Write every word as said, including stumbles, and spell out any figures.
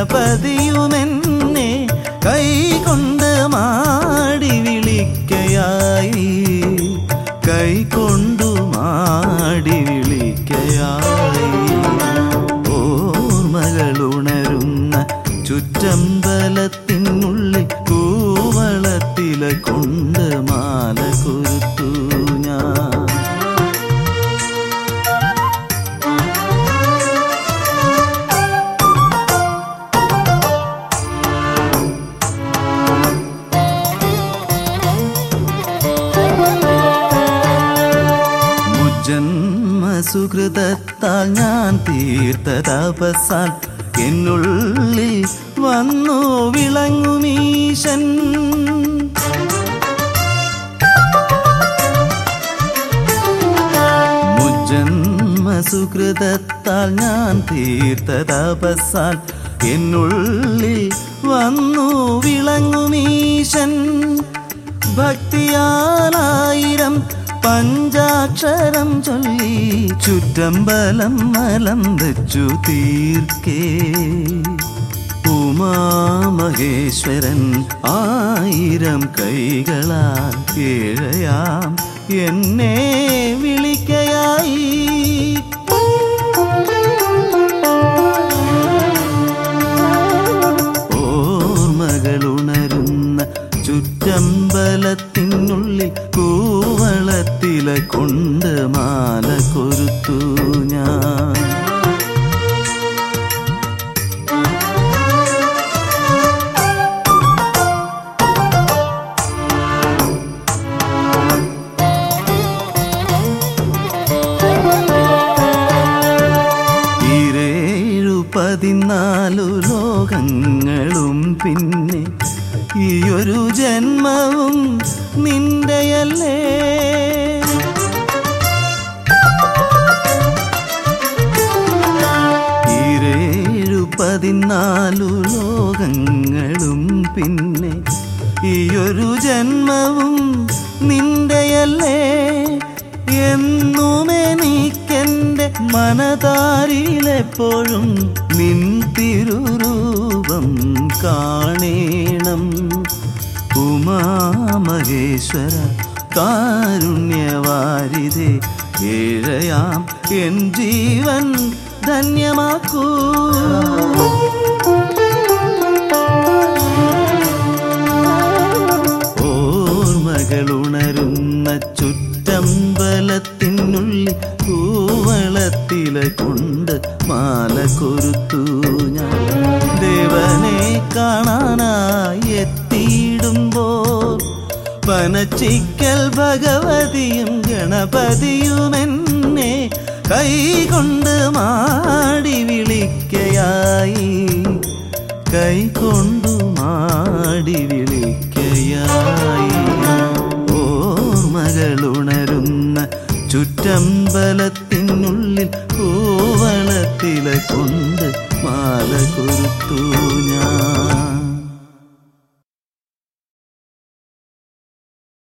ഗണപതിയുമെന്നെ കൈകൊണ്ട് മാടി വിളിക്കയായി, കൈകൊണ്ടു മാടി വിളിക്കയായി. ഓർമ്മകളുണരുന്ന ചുറ്റമ്പലത്തിനുള്ളിൽ കൂവളത്തില കൊണ്ട് മാല കൊരുത്തു ഞാൻ. ജന്മസുകൃതത്താൽ ഞാൻ തീർത്ത തപസ്സാൽ എന്നുള്ളിൽ വന്നു വിളങ്ങുമീശൻ. മുജ്ജന്മസുകൃതത്താൽ ഞാൻ തീർത്ത തപസ്സാൽ എന്നുള്ളിൽ വന്നു വിളങ്ങുമീശൻ. ഭക്തിയാലായിരം പഞ്ചാക്ഷരം ചൊല്ലി ചുറ്റമ്പലം മലം വെച്ചു തീർക്കേ. ഉമാമഹേശ്വരൻ ആയിരം കൈകളാൽ ഏഴയാം എന്നെ വിളിക്കയായി. ഓർമ്മകളുണരുന്ന ചുറ്റമ്പലത്തിനുള്ളിൽ കൂവളത്തില കൊണ്ട് മാല കൊരുത്തു ഞാൻ. ഈരേഴു പതിനാലു ലോകങ്ങളും പിന്നെ ഈയൊരു ജന്മവും നിന്റെയല്ലേ. ഈരേഴു പതിനാലു ലോകങ്ങളും പിന്നെ ഈയൊരു ജന്മവും നിന്റെയല്ലേ. എന്നുമെനിക്കെൻ്റെ മനതാരിലെപ്പോഴും നിൻ തിരുരൂപം കാണേണം. ഉമാമഹേശ്വര കാരുണ്യവാരിധേ, ഏഴയാം എൻ ജീവൻ ധന്യമാക്കൂ. ഓർമ്മകളുണരുന്ന ചുറ്റമ്പലത്തിനുള്ളിൽ കൂവളത്തില കൊണ്ട് മാല കൊരുത്തു ഞാൻ. ദേവനെ കാണാനായി എത്തിയിടുമ്പോൾ പനച്ചിക്കൽ ഭഗവതിയും ഗണപതിയുമെന്നെ കൈകൊണ്ട് മാടി വിളിക്കയായി, കൈകൊണ്ടു മാടി വിളിക്കയായി. ഓർമ്മകളുണരുന്ന ചുറ്റമ്പലത്തിനുള്ളിൽ കൂവളത്തില കൊണ്ട് മാല കൊരുത്തു ഞാൻ.